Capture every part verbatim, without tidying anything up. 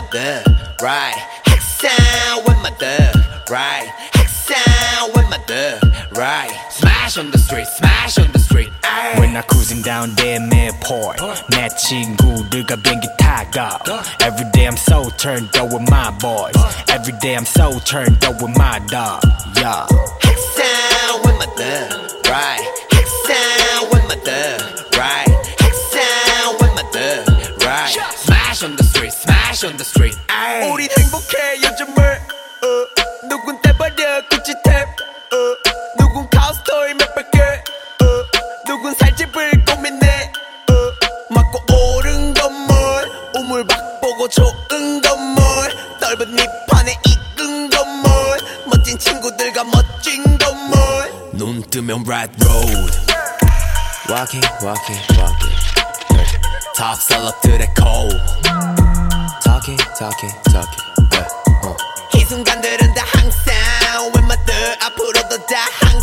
thug, right? Hexound with my thug, right? Hexound with my thug, right? Smash on the street, smash on the street. Ay. When I cruising down there midport 내 친구들과 비행기 타고 Every day I'm so turned up with my boys Every day I'm so turned up with my dog yeah. Hexound with my thug, right? Hexound with my thug, right? Hexound with my thug, right? Smash on the street, smash on the street. Ay. 우린 행복해 요즘을 어. 누군 떼버려 구찌 탭 어. 누군 카우스토이 몇백 개 어. 누군 살집을 고민해 어. 맞고 오른 건물 우물박 보고 좋은 건물 넓은 밑판에 이끈 건물 멋진 친구들과 멋진 건물 눈 뜨면 right road Walking, walking, walking Top 셀럽들의 call Talking, talking, talking uh, uh. 이 순간들은 다 항상 With my thug 앞으로도 다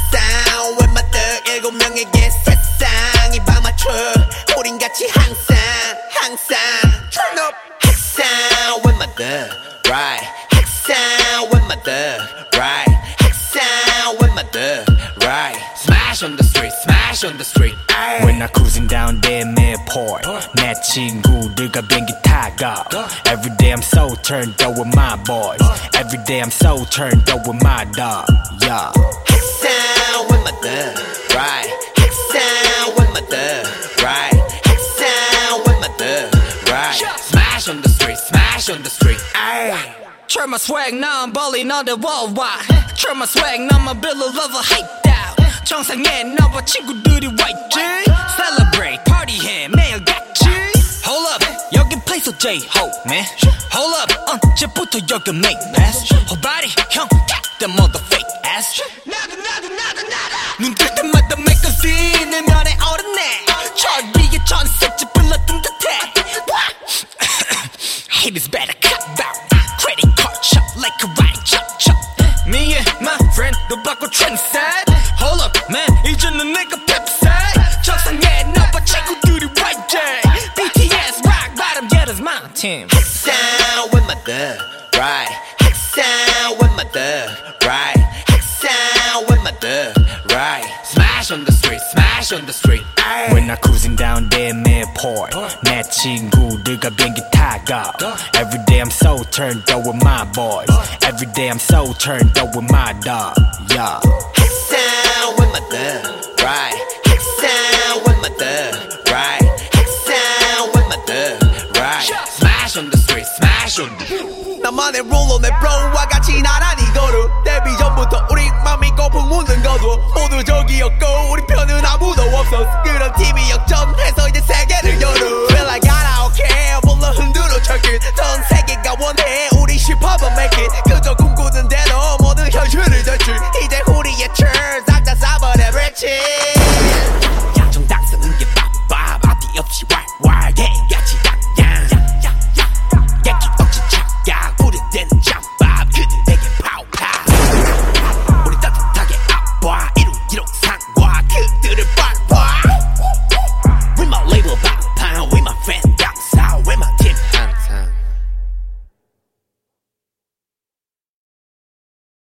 항상 With my thug 일곱 명에게 세상 이 방 맞춰 우린 같이 항상 항상 Turn up Hexound with my thug right Hexound with my thug right Hexound with my thug right Smash on the street smash on the street ay. When I cruising down there midport 내 친구들과 비행기 타고 Every day I'm so turned up with my boys Every day I'm so turned up with my dog yeah. Hexound with my thug right Hexound with my thug right Hexound with my thug right Smash on the street smash on the street ay. Turn my swag now I'm balling on the worldwide Turn my swag now my bill of love hyped out 정상에 너와 친구들이 와 있지 Celebrate party해 매일 같이 Hold up 여긴 place of J-Ho man Hold up 언제부터 여기 make pass Whole body 형 the mother fake ass 나도 나도 나도 나도 눈 뜰 때마다 magazine 면에 오르네 저 위에 전색지 불러둔 듯해 Haters better cut out Credit card chop like a right chop chop Me and my friend 너 바꿔 trendset Hold up man 이제는 내가 펩사이 정상에 너와 친구들이 와이제 비티에스 rock bottom yeah that's my team Hexound with my thug right Hexound with my thug right Hexound with my thug right Smash on the street smash on the street ay. When I cruising down there midport 내 친구들과 비행기 타고 Every day I'm so turned up with my boys Every day I'm so turned up with my dog yeah. Hexound with my thug right Hexound with my thug right Hexound with my thug right Smash on the street smash on the street 나만의 룰로 내 브로와 같이 나란히 걸어 데뷔 전부터 우리 맘이 거품 묻는 거도 모두 저기였고 우리 편은 아무도 없어 그런 팀이 역전해서